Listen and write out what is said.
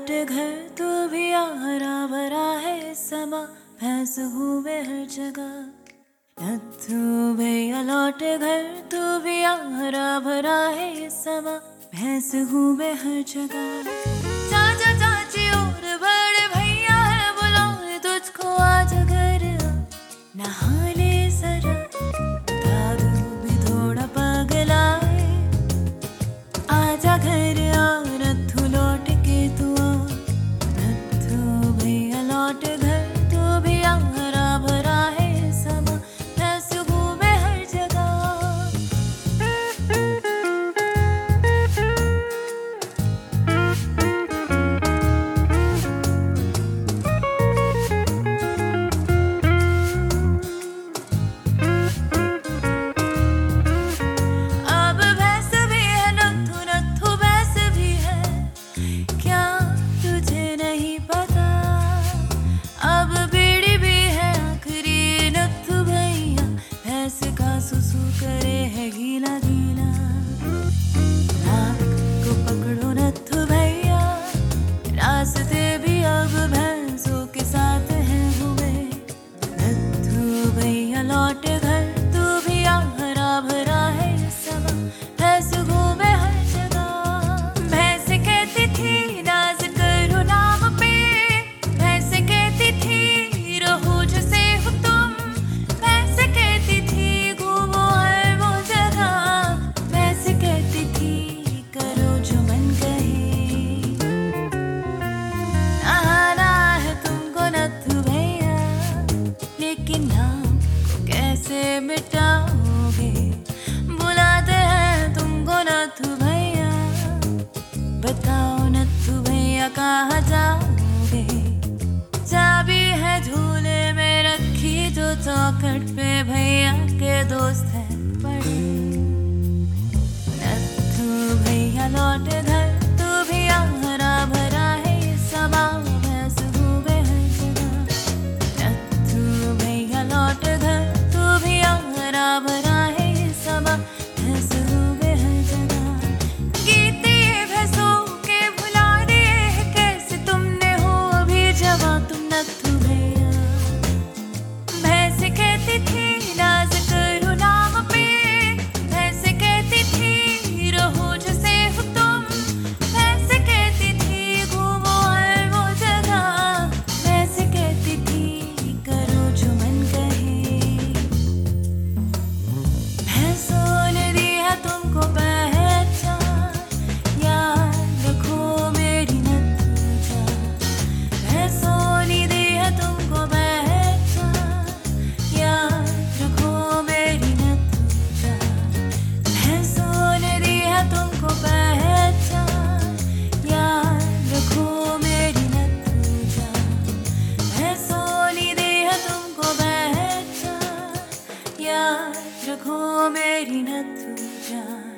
लौट घर तू भी आ, हरा भरा है समा, भैंस घूमे हर जगह। नत्थू भैया लौट घर तू भी आ, हरा भरा है समा, भैंस घूमे हर जगह। चाचा चाची और बड़े भैया है बुलाए तुझको, आज घर आ नहा ले जरा, दादू भी थोड़ा पगला है, आजा घर आ नत्थू लौट के तू आ। नत्थू भैया लौट घर तू भी आ, हरा भरा है समा, भैंस घूमे हर जगह। अब भैंस भी है नत्थू, नत्थू भैंस भी है, क्या तुझे नहीं पता? अब बीड़ी भी है आखिरी नत्थू भैया, भैंस का सुसु करे है गीला गीला। नाक को पकड़ो नत्थू भैया, रास्ते भी अब भैंसों के साथ हैं हुए। नत्थू भैया लौट घर तू भी आ, हरा भरा है समा, भैंस घूमे हर जगह। भैंस कहती थी नाज करो नाम पे, भैंस कहती थी रहो जो से हो तुम, भैंस कहती थी घूमो हर वो जगह, भैंस कहती थी करो जो मन कहे। नहाना है तुमको नत्थू भैया, लेकिन नाम को कैसे मिटाओगे? बुलाते हैं तुमको नत्थू भैया, बताओ नत्थू भैया कहाँ जाओगे? चाबी है झूले में रखी जो चौखट पे भैया के दोस्त हैं बड़े। नत्थू भैया लौट घर तू भी आ, हरा भरा है समा, भैंस घूमे हर जगह। नत्थू भैया लौट घर तू भी आ, हरा भरा है समा, भैंस घूमे हर जगह। गीत ये भैंसों के भुला दिए हैं कैसे तुमने, हो अभी जवां तुम नत्थू भैया। भैंस कहती थी नाज करो नाम पे, भैंस कहती थी रहो जो से हो तुम, भैंस कहती थी घूमो हर वो जगह, भैंस कहती थी करो जो मन कहे। भैंसों ने दी है तुमको पहचान, याद रखो मेरी नत्थू जान। भैंसों ने दी है तुमको पहचान, याद रखो मेरी नत्थू जान। भैंसों ने दी है तुमको पहचान, याद रखो मेरी नत्थू जान। भैंसों ने दी है तुमको पहचान, याद रखो मेरी नत्थू जान।